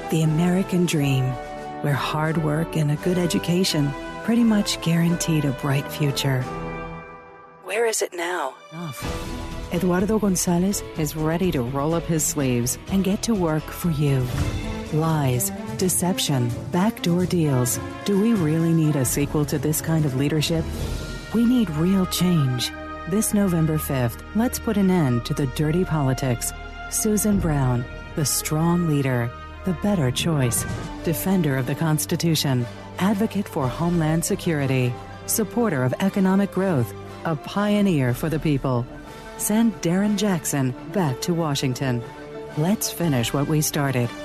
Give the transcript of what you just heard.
The American dream, where hard work and a good education pretty much guaranteed a bright future. Where is it now? Eduardo Gonzalez is ready to roll up his sleeves and get to work for you. Lies, deception, backdoor deals. Do we really need a sequel to this kind of leadership? We need real change. This November 5th, let's put an end to the dirty politics. Susan Brown, the strong leader, the better choice, defender of the Constitution, advocate for Homeland Security, supporter of economic growth, a pioneer for the people. Send Darren Jackson back to Washington. Let's finish what we started.